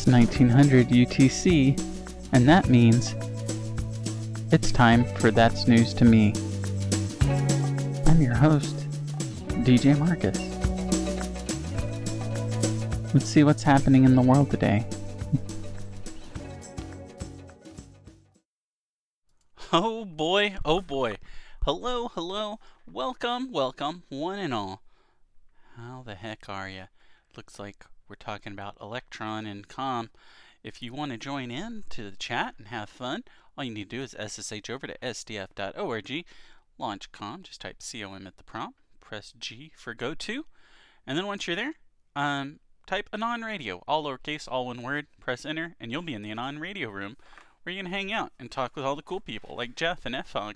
It's 1900 UTC, and that means it's time for That's News to Me. I'm your host, DJ Marcus. Let's see what's happening in the world today. Oh boy, oh boy. Hello, welcome, one and all. How the heck are ya? Looks like we're talking about Electron and COM. If you want to join in to the chat and have fun, all you need to do is SSH over to sdf.org, launch COM, just type COM at the prompt, press G for go to, and then once you're there, type Anon Radio, all lowercase, all one word, press enter, and you'll be in the Anon Radio room where you can hang out and talk with all the cool people like Jeff and FOG.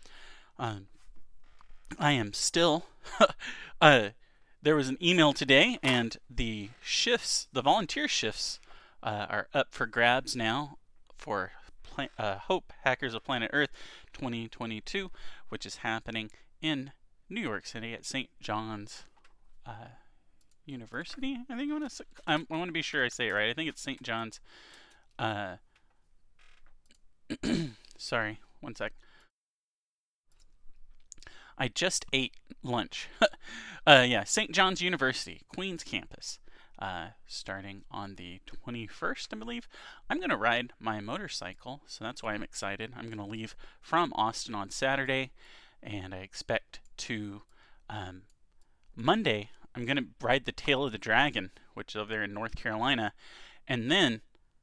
I am still there was an email today, and the volunteer shifts are up for grabs now for Hope Hackers of Planet Earth 2022, which is happening in New York City at St. John's University. I think I want to be sure I say it right. I think it's St. John's. Sorry, one sec. I just ate lunch. Yeah, St. John's University, Queens campus. Starting on the 21st, I believe. I'm going to ride my motorcycle, so that's why I'm excited. I'm going to leave from Austin on Saturday, and I expect to, Monday, I'm going to ride the Tail of the Dragon, which is over there in North Carolina, and then,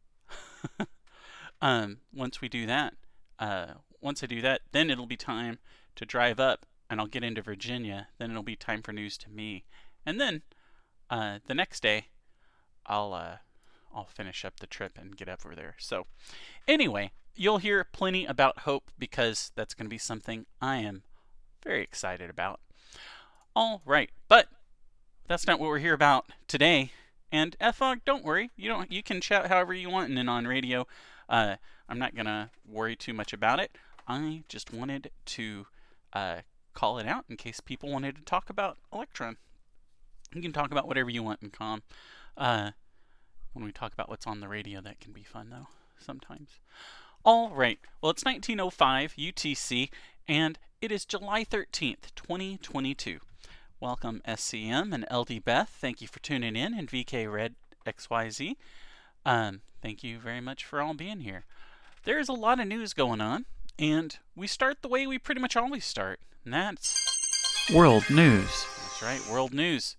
once I do that, then it'll be time to drive up, and I'll get into Virginia. Then it'll be time for News to Me, and then the next day, I'll finish up the trip and get up over there. So, anyway, you'll hear plenty about Hope because that's going to be something I am very excited about. All right, but that's not what we're here about today. And FOG, don't worry, you can chat however you want in Anon Radio. I'm not gonna worry too much about it. I just wanted to call it out in case people wanted to talk about Electron. You can talk about whatever you want in COM. When we talk about what's on the radio, that can be fun, though, sometimes. All right. Well, it's 1905 UTC, and it is July 13th, 2022. Welcome, SCM and LD Beth. Thank you for tuning in, and VK Red XYZ. Thank you very much for all being here. There is a lot of news going on, and we start the way we pretty much always start, and that's World News. That's right, World News.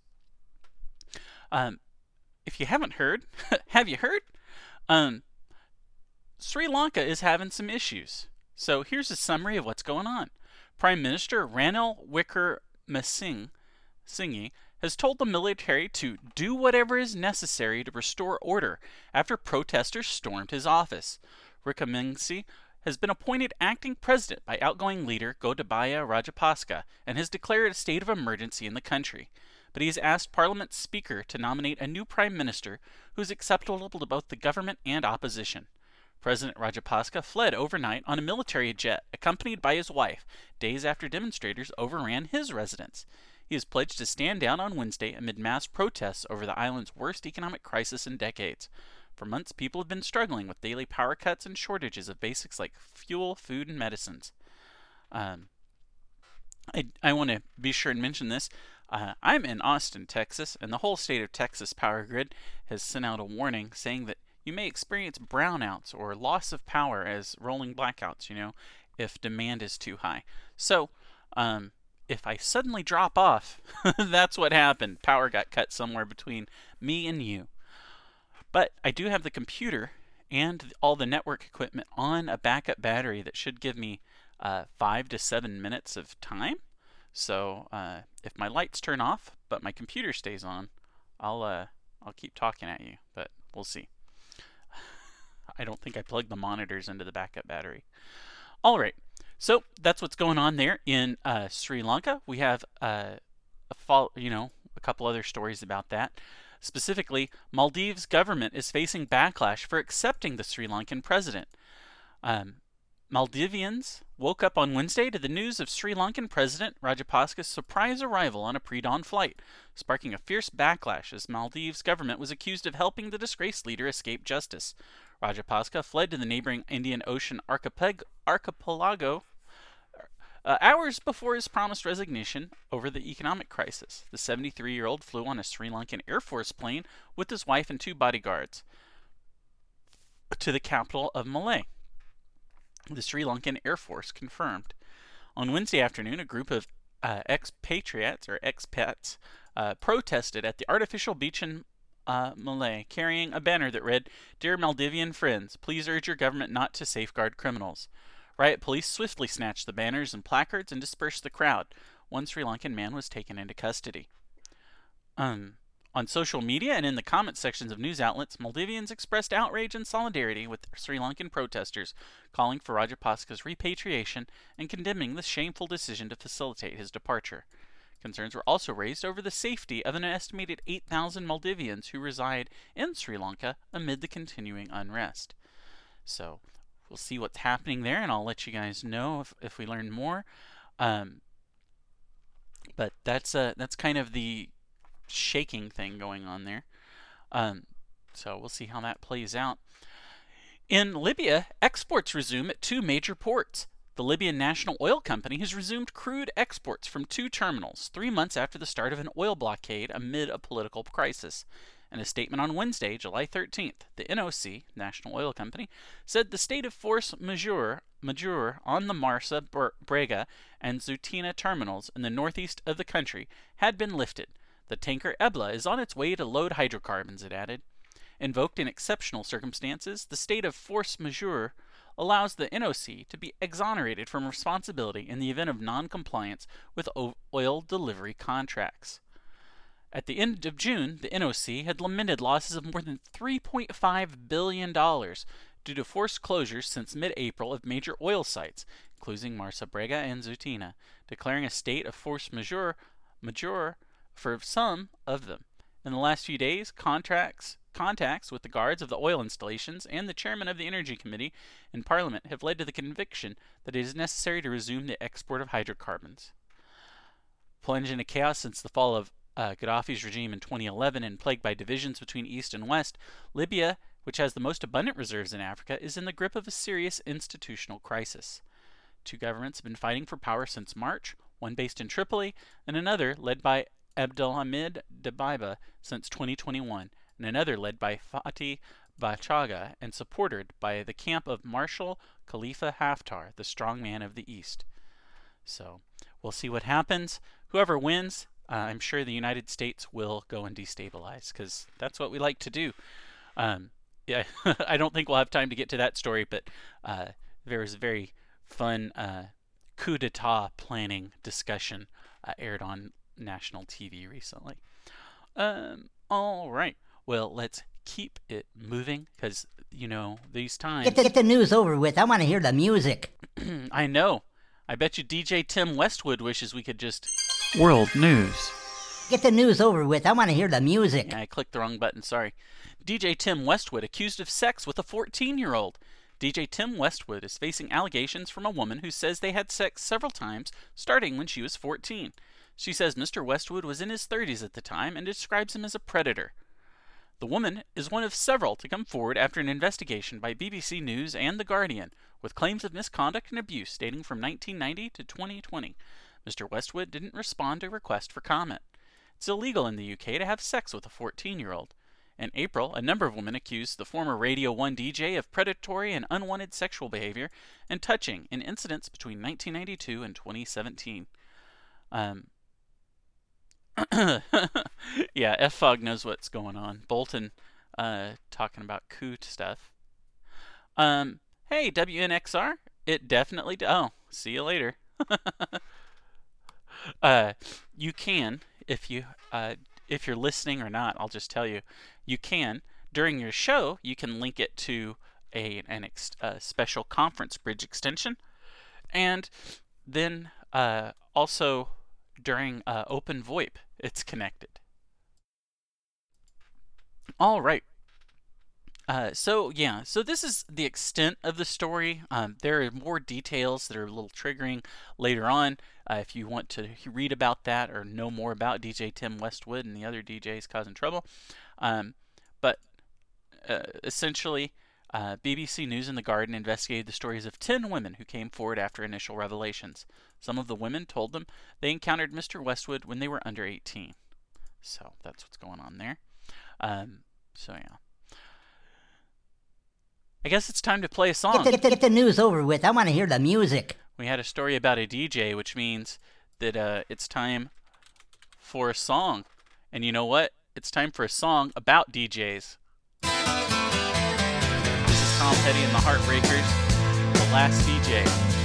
If you haven't heard, have you heard? Sri Lanka is having some issues. So here's a summary of what's going on. Prime Minister Ranil Wickremesinghe has told the military to do whatever is necessary to restore order after protesters stormed his office. Wickremesinghe has been appointed acting president by outgoing leader Gotabaya Rajapaksa and has declared a state of emergency in the country. But he has asked Parliament's Speaker to nominate a new Prime Minister who is acceptable to both the government and opposition. President Rajapaksa fled overnight on a military jet accompanied by his wife, days after demonstrators overran his residence. He has pledged to stand down on Wednesday amid mass protests over the island's worst economic crisis in decades. For months, people have been struggling with daily power cuts and shortages of basics like fuel, food, and medicines. I want to be sure and mention this. I'm in Austin, Texas, and the whole state of Texas power grid has sent out a warning saying that you may experience brownouts or loss of power as rolling blackouts, if demand is too high. So, if I suddenly drop off, that's what happened. Power got cut somewhere between me and you. But I do have the computer and all the network equipment on a backup battery that should give me 5 to 7 minutes of time. So if my lights turn off, but my computer stays on, I'll keep talking at you. But we'll see. I don't think I plugged the monitors into the backup battery. All right. So that's what's going on there in Sri Lanka. We have a couple other stories about that. Specifically, Maldives' government is facing backlash for accepting the Sri Lankan president. Maldivians woke up on Wednesday to the news of Sri Lankan President Rajapaksa's surprise arrival on a pre-dawn flight, sparking a fierce backlash as Maldives' government was accused of helping the disgraced leader escape justice. Rajapaksa fled to the neighboring Indian Ocean archipelago hours before his promised resignation over the economic crisis. The 73-year-old flew on a Sri Lankan Air Force plane with his wife and 2 bodyguards to the capital of Malé. The Sri Lankan Air Force confirmed. On Wednesday afternoon, a group of expats protested at the artificial beach in Malé, carrying a banner that read, "Dear Maldivian friends, please urge your government not to safeguard criminals." Riot police swiftly snatched the banners and placards and dispersed the crowd. One Sri Lankan man was taken into custody. On social media and in the comment sections of news outlets, Maldivians expressed outrage and solidarity with Sri Lankan protesters, calling for Rajapaksa's repatriation and condemning the shameful decision to facilitate his departure. Concerns were also raised over the safety of an estimated 8,000 Maldivians who reside in Sri Lanka amid the continuing unrest. So, we'll see what's happening there, and I'll let you guys know if we learn more. But that's kind of the shaking thing going on there. So we'll see how that plays out. In Libya, exports resume at 2 major ports. The Libyan National Oil Company has resumed crude exports from 2 terminals 3 months after the start of an oil blockade amid a political crisis. In a statement on Wednesday, July 13th, the NOC, National Oil Company, said the state of force majeure on the Marsa, Brega, and Zutina terminals in the northeast of the country had been lifted. The tanker Ebla is on its way to load hydrocarbons, it added. Invoked in exceptional circumstances, the state of force majeure allows the NOC to be exonerated from responsibility in the event of non-compliance with oil delivery contracts. At the end of June, the NOC had lamented losses of more than $3.5 billion due to forced closures since mid-April of major oil sites, including Marsa Brega and Zutina, declaring a state of force majeure for some of them. In the last few days, contacts with the guards of the oil installations and the chairman of the Energy Committee in Parliament have led to the conviction that it is necessary to resume the export of hydrocarbons. Plunged into chaos since the fall of Gaddafi's regime in 2011 and plagued by divisions between East and West, Libya, which has the most abundant reserves in Africa, is in the grip of a serious institutional crisis. 2 governments have been fighting for power since March, one based in Tripoli and another led by Abdelhamid Dbeibeh since 2021, and another led by Fathi Bashagha and supported by the camp of Marshal Khalifa Haftar, the strongman of the East. So, we'll see what happens. Whoever wins, I'm sure the United States will go and destabilize, because that's what we like to do. Yeah, I don't think we'll have time to get to that story, but there was a very fun coup d'etat planning discussion aired on national TV recently. All right. Well, let's keep it moving, because, these times... Get the news over with. I want to hear the music. I know. I bet you DJ Tim Westwood wishes we could just... World news. Get the news over with. I want to hear the music. Yeah, I clicked the wrong button. Sorry. DJ Tim Westwood accused of sex with a 14-year-old. DJ Tim Westwood is facing allegations from a woman who says they had sex several times, starting when she was 14. She says Mr. Westwood was in his 30s at the time and describes him as a predator. The woman is one of several to come forward after an investigation by BBC News and The Guardian, with claims of misconduct and abuse dating from 1990 to 2020. Mr. Westwood didn't respond to a request for comment. It's illegal in the UK to have sex with a 14-year-old. In April, a number of women accused the former Radio 1 DJ of predatory and unwanted sexual behavior and touching in incidents between 1992 and 2017. Yeah, F-Fog knows what's going on. Bolton talking about coup stuff. Hey, WNXR, it definitely... Oh, see you later. You can, if you're listening or not, I'll just tell you, you can, during your show, you can link it to a special conference bridge extension, and then also during Open VoIP, it's connected. All right. So this is the extent of the story. There are more details that are a little triggering later on. If you want to read about that or know more about DJ Tim Westwood and the other DJs causing trouble. But essentially, BBC News and The Guardian investigated the stories of 10 women who came forward after initial revelations. Some of the women told them they encountered Mr. Westwood when they were under 18. So that's what's going on there. I guess it's time to play a song. Get the news over with. I want to hear the music. We had a story about a DJ, which means that it's time for a song. And you know what? It's time for a song about DJs. This is Tom Petty and the Heartbreakers, The Last DJ.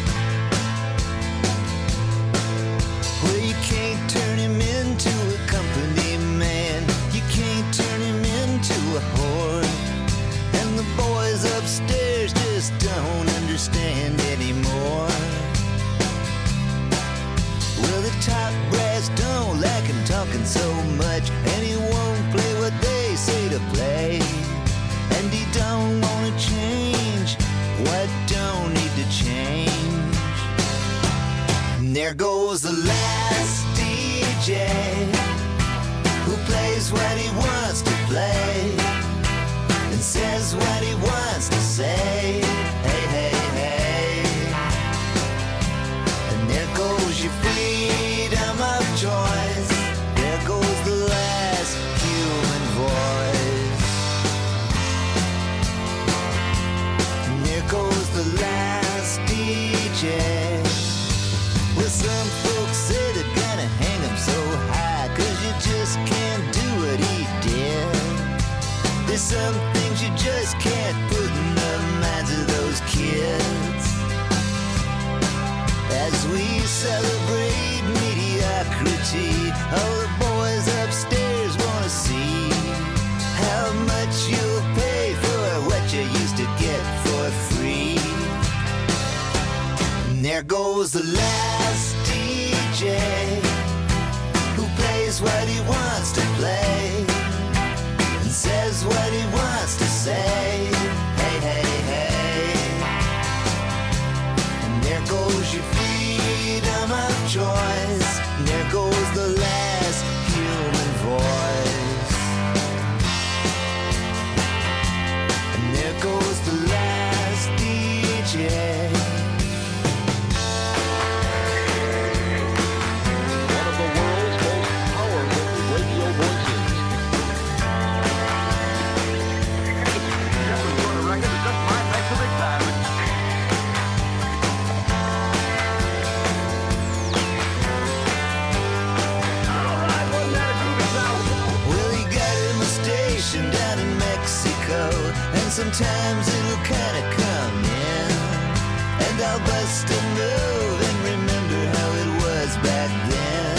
Well, you can't turn him into a company man. You can't turn him into a whore. And the boys upstairs just don't understand anymore. Well, the top brass don't like him talking so much, and he won't play what they say to play. And he don't want to change what don't need to change. And there goes the last DJ who plays what he wants to play and says what he wants to say. Hey, hey, hey. And there goes your freedom of choice. There goes the last human voice. And there goes the last DJ. Well, some folks say they're gonna hang him so high, 'cause you just can't do what he did. There's some things you just can't put in the minds of those kids. As we celebrate mediocrity, all the boys upstairs wanna see how much you'll pay for what you used to get for free. And there goes the last DJ who plays what he wants to play and says what he wants to say. Hey, hey, hey. And there goes your freedom of choice. And there goes the last human voice. And there goes the last DJ. One of the world's most powerful radio voices. Well, he got him a station down in Mexico, and sometimes it'll kinda come in, and I'll bust a move and remember how it was back then.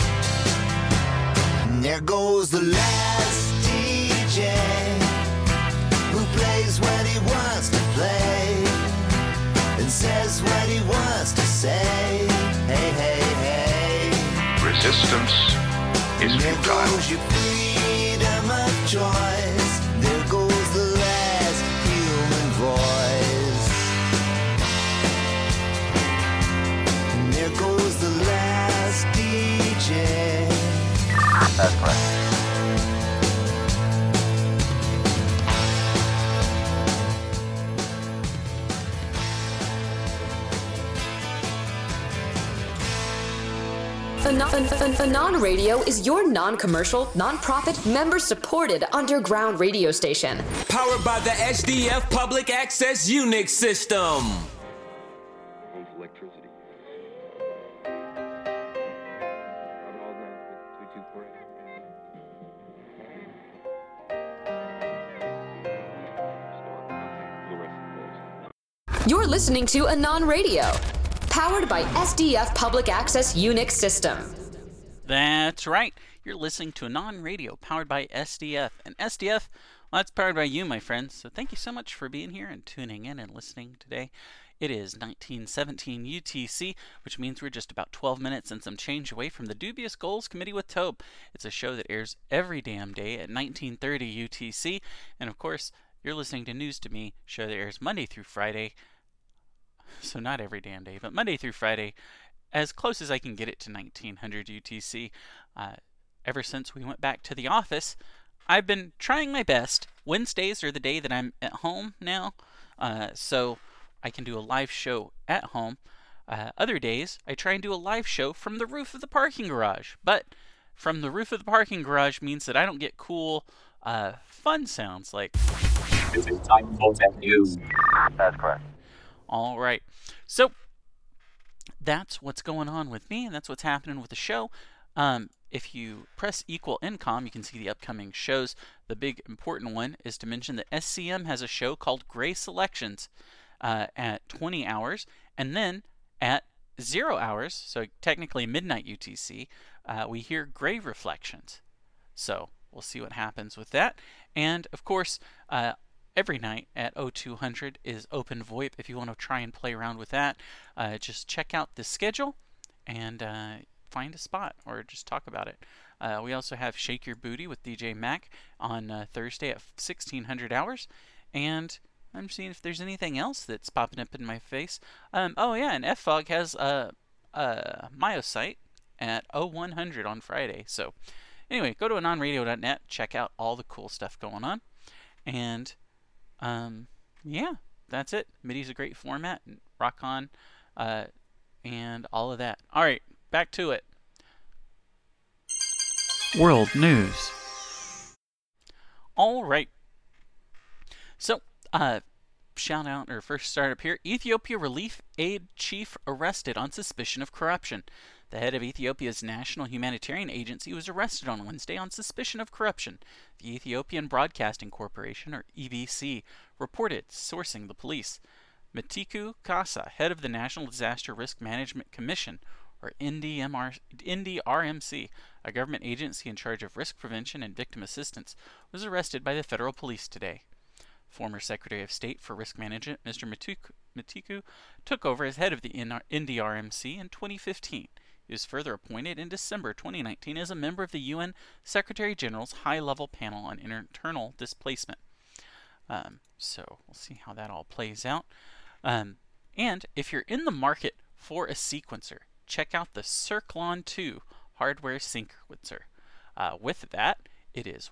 And there goes the last DJ who plays what he wants to play and says what he wants to say. Hey, hey, hey. Resistance is And there futile. goes your freedom of choice. There goes the last human voice. And there goes the last DJ. That's correct. Anon Radio is your non-commercial, non-profit, member-supported underground radio station. Powered by the SDF Public Access Unix system. Electricity. You're listening to Anon Radio, powered by SDF Public Access Unix system. That's right. You're listening to Anon Radio, powered by SDF. And SDF, well, that's powered by you, my friends. So thank you so much for being here and tuning in and listening today. It is 1917 UTC, which means we're just about 12 minutes and some change away from the Dubious Goals Committee with Tobe. It's a show that airs every damn day at 1930 UTC. And of course, You're listening to News to Me, show that airs Monday through Friday. So not every damn day, but Monday through Friday, as close as I can get it to 1900 UTC. Ever since we went back to the office, I've been trying my best. Wednesdays are the day that I'm at home now, so I can do a live show at home. Other days, I try and do a live show from the roof of the parking garage. But from the roof of the parking garage means that I don't get cool, fun sounds like... It is time for tech news. That's correct. All right. So, that's what's going on with me, and that's what's happening with the show. If you press equal income, you can see the upcoming shows. The big important one is to mention that SCM has a show called Gray Selections at 20 hours, and then at 0 hours, so technically midnight UTC, we hear Gray Reflections. So we'll see what happens with that. And of course, every night at 0200 is Open VoIP. If you want to try and play around with that, just check out the schedule and find a spot or just talk about it. We also have Shake Your Booty with DJ Mac on Thursday at 1600 hours. And I'm seeing if there's anything else that's popping up in my face. Oh yeah, and FFOG has a Myosite at 0100 on Friday. So anyway, go to anonradio.net, check out all the cool stuff going on. And yeah, that's it. MIDI's a great format, and rock on, and all of that. All right, back to it. World News. All right. So, shout out, or first start up here. Ethiopia Relief Aid Chief arrested on suspicion of corruption. The head of Ethiopia's National Humanitarian Agency was arrested on Wednesday on suspicion of corruption. The Ethiopian Broadcasting Corporation, or EBC, reported, sourcing the police. Mitiku Kasa, head of the National Disaster Risk Management Commission, or NDRMC, a government agency in charge of risk prevention and victim assistance, was arrested by the federal police today. Former Secretary of State for Risk Management, Mr. Mitiku, took over as head of the NDRMC in 2015. He was further appointed in December 2019 as a member of the UN Secretary-General's High-Level Panel on Internal Displacement. So we'll see how that all plays out. And if you're in the market for a sequencer, check out the Circlon 2 hardware sequencer. With that, it is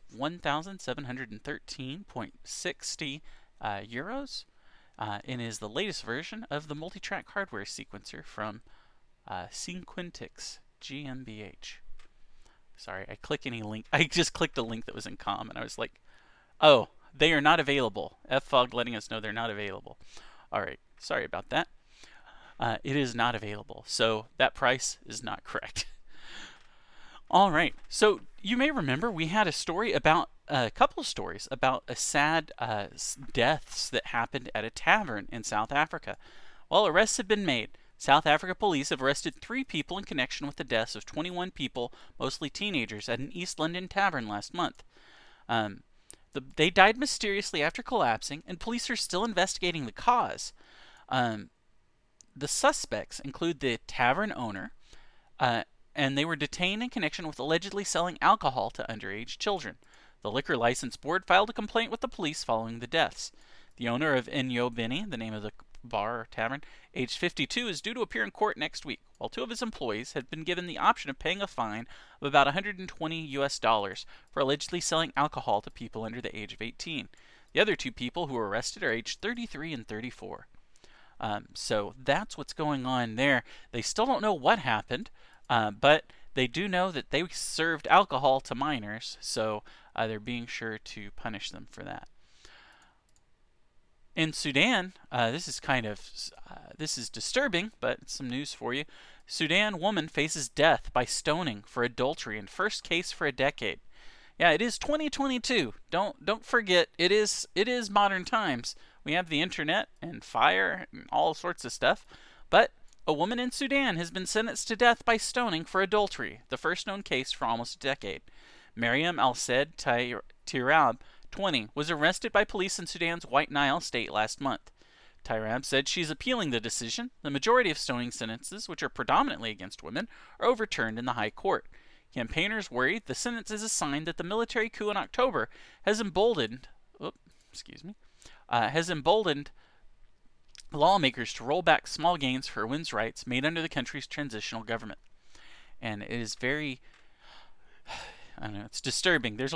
1,713.60 euros, and is the latest version of the multi-track hardware sequencer from Sequentix GmbH. Sorry, I just clicked a link that was in COM, and I was like, oh, they are not available. FFOG letting us know they're not available. All right, sorry about that. It is not available, so that price is not correct. All right, so you may remember we had a story about, a couple of stories about a sad deaths that happened at a tavern in South Africa. Well, arrests have been made. South Africa police have arrested 3 people in connection with the deaths of 21 people, mostly teenagers, at an East London tavern last month. They died mysteriously after collapsing, and police are still investigating the cause. The suspects include the tavern owner, and they were detained in connection with allegedly selling alcohol to underage children. The Liquor License Board filed a complaint with the police following the deaths. The owner of Enyobeni, the name of the bar or tavern, aged 52, is due to appear in court next week, while 2 of his employees had been given the option of paying a fine of about $120 for allegedly selling alcohol to people under the age of 18. The other 2 people who were arrested are aged 33 and 34. So that's what's going on there. They still don't know what happened, but they do know that they served alcohol to minors, so they're being sure to punish them for that. In Sudan, this is disturbing, but it's some news for you. Sudan woman faces death by stoning for adultery in first case for a decade. Yeah, it is 2022. Don't forget, it is modern times. We have the internet and fire and all sorts of stuff. But a woman in Sudan has been sentenced to death by stoning for adultery, the first known case for almost a decade. Mariam Al-Said Tirab, 20, was arrested by police in Sudan's White Nile state last month. Tirab said she's appealing the decision. The majority of stoning sentences, which are predominantly against women, are overturned in the High Court. Campaigners worry the sentence is a sign that the military coup in October has emboldened has emboldened lawmakers to roll back small gains for women's rights made under the country's transitional government. And it is very, I don't know, it's disturbing. There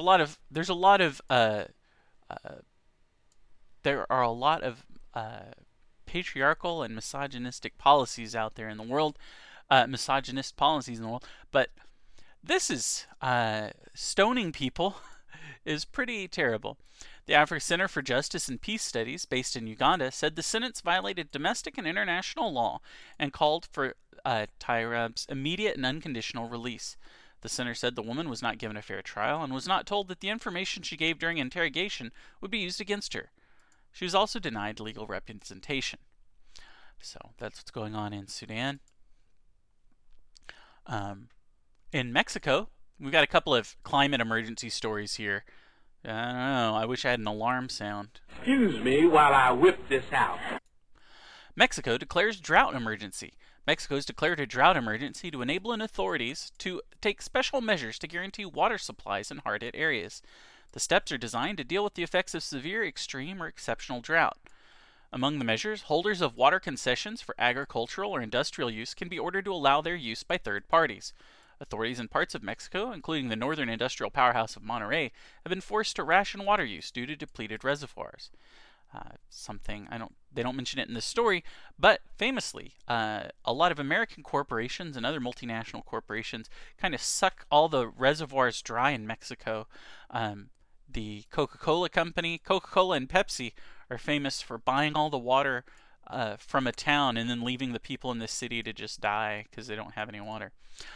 are a lot of patriarchal and misogynistic policies out there in the world, misogynist policies in the world, but this is stoning people is pretty terrible. The Africa Center for Justice and Peace Studies, based in Uganda, said the sentence violated domestic and international law and called for Tairab's immediate and unconditional release. The center said the woman was not given a fair trial and was not told that the information she gave during interrogation would be used against her. She was also denied legal representation. So that's what's going on in Sudan. In Mexico, we've got a couple of climate emergency stories here. I don't know. I wish I had an alarm sound. Excuse me while I whip this out. Mexico declares drought emergency. Mexico has declared a drought emergency to enable authorities to take special measures to guarantee water supplies in hard-hit areas. The steps are designed to deal with the effects of severe, extreme, or exceptional drought. Among the measures, holders of water concessions for agricultural or industrial use can be ordered to allow their use by third parties. Authorities in parts of Mexico, including the northern industrial powerhouse of Monterrey, have been forced to ration water use due to depleted reservoirs. They don't mention it in this story, but famously, a lot of American corporations and other multinational corporations kind of suck all the reservoirs dry in Mexico. The Coca-Cola company, Coca-Cola and Pepsi, are famous for buying all the water from a town and then leaving the people in the city to just die because they don't have any water.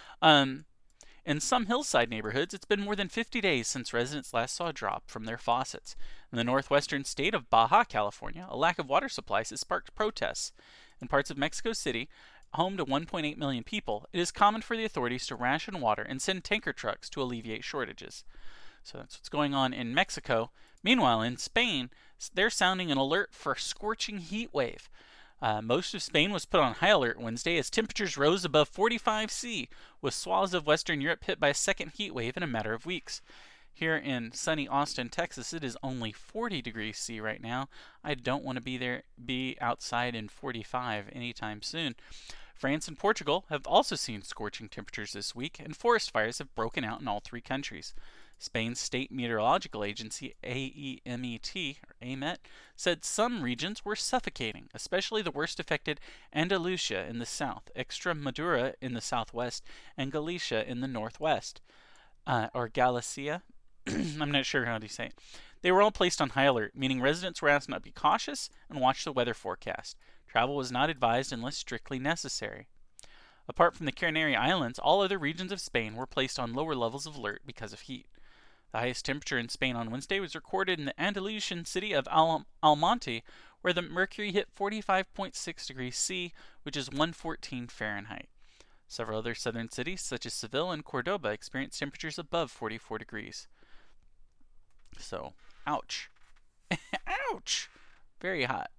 In some hillside neighborhoods, it's been more than 50 days since residents last saw a drop from their faucets. In the northwestern state of Baja California, a lack of water supplies has sparked protests. In parts of Mexico City, home to 1.8 million people, it is common for the authorities to ration water and send tanker trucks to alleviate shortages. So that's what's going on in Mexico. Meanwhile, in Spain, they're sounding an alert for a scorching heat wave. Most of Spain was put on high alert Wednesday as temperatures rose above 45 C, with swaths of Western Europe hit by a second heat wave in a matter of weeks. Here in sunny Austin, Texas, it is only 40 degrees C right now. I don't want to be outside in 45 anytime soon. France and Portugal have also seen scorching temperatures this week, and forest fires have broken out in all three countries. Spain's state meteorological agency, AEMET, said some regions were suffocating, especially the worst affected Andalusia in the south, Extremadura in the southwest, and Galicia in the northwest. Or Galicia? I'm not sure how to say it. They were all placed on high alert, meaning residents were asked not to be cautious and watch the weather forecast. Travel was not advised unless strictly necessary. Apart from the Canary Islands, all other regions of Spain were placed on lower levels of alert because of heat. The highest temperature in Spain on Wednesday was recorded in the Andalusian city of Almonte, where the mercury hit 45.6 degrees C, which is 114 Fahrenheit. Several other southern cities, such as Seville and Cordoba, experienced temperatures above 44 degrees. So, ouch. Ouch! Very hot.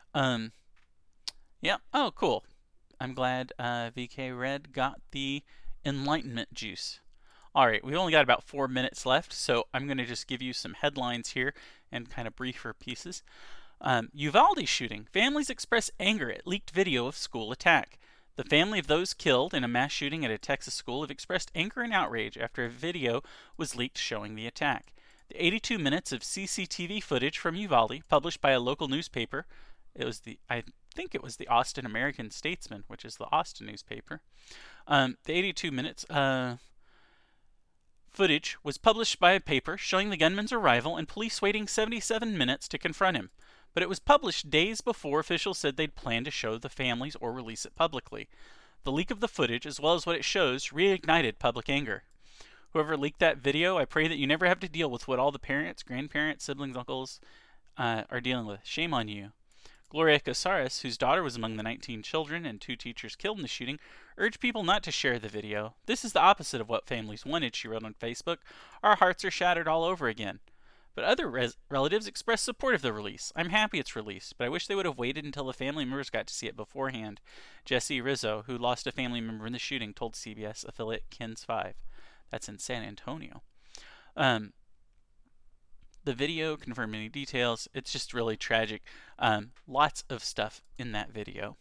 Yeah. Oh, cool. I'm glad VK Red got the Enlightenment juice. Alright, we've only got about 4 minutes left, so I'm going to just give you some headlines here and kind of briefer pieces. Uvalde shooting. Families express anger at leaked video of school attack. The family of those killed in a mass shooting at a Texas school have expressed anger and outrage after a video was leaked showing the attack. The 82 minutes of CCTV footage from Uvalde, published by a local newspaper, I think it was the Austin American Statesman, which is the Austin newspaper. The 82 minutes footage was published by a paper showing the gunman's arrival and police waiting 77 minutes to confront him. But it was published days before officials said they'd plan to show the families or release it publicly. The leak of the footage, as well as what it shows, reignited public anger. Whoever leaked that video, I pray that you never have to deal with what all the parents, grandparents, siblings, uncles are dealing with. Shame on you. Gloria Casares, whose daughter was among the 19 children and 2 teachers killed in the shooting, urged people not to share the video. This is the opposite of what families wanted, she wrote on Facebook. Our hearts are shattered all over again. But other relatives expressed support of the release. I'm happy it's released, but I wish they would have waited until the family members got to see it beforehand. Jesse Rizzo, who lost a family member in the shooting, told CBS affiliate KENS 5. That's in San Antonio. the video confirm any details. It's just really tragic. Lots of stuff in that video.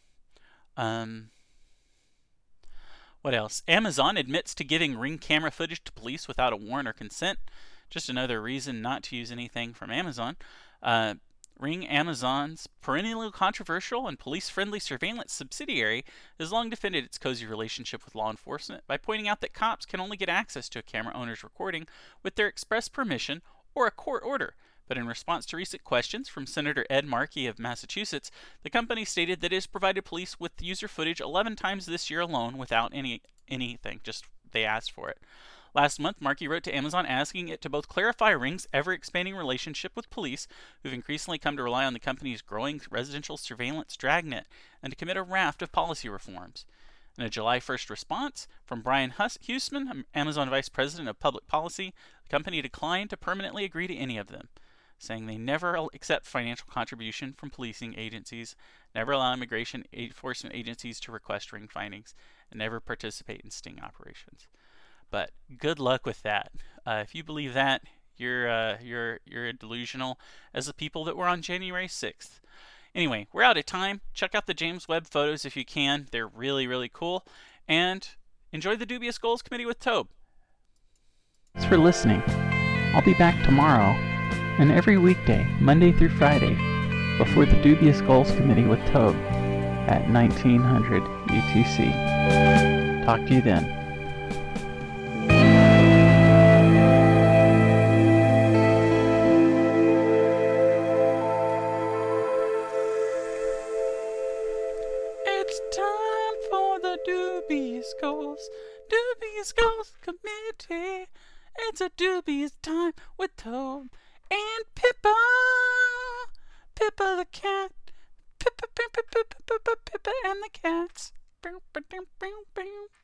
What else? Amazon admits to giving Ring camera footage to police without a warrant or consent. Just another reason not to use anything from Amazon. Ring, Amazon's perennially controversial and police-friendly surveillance subsidiary, has long defended its cozy relationship with law enforcement by pointing out that cops can only get access to a camera owner's recording with their express permission or a court order. But in response to recent questions from Senator Ed Markey of Massachusetts, the company stated that it has provided police with user footage 11 times this year alone without anything, just they asked for it. Last month, Markey wrote to Amazon asking it to both clarify Ring's ever-expanding relationship with police, who've increasingly come to rely on the company's growing residential surveillance dragnet, and to commit a raft of policy reforms. In a July 1st response from Brian Huseman, Amazon Vice President of Public Policy, the company declined to permanently agree to any of them, saying they never accept financial contribution from policing agencies, never allow immigration enforcement agencies to request Ring findings, and never participate in sting operations. But good luck with that. If you believe that, you're delusional as the people that were on January 6th. Anyway, we're out of time. Check out the James Webb photos if you can. They're really, really cool. And enjoy the Dubious Goals Committee with Tobe. Thanks for listening. I'll be back tomorrow and every weekday, Monday through Friday, before the Dubious Goals Committee with Tobe at 1900 UTC. Talk to you then. Dubious Goals Committee. It's a dubious time with Tobe and Pippa. Pippa the cat. Pippa and the cats.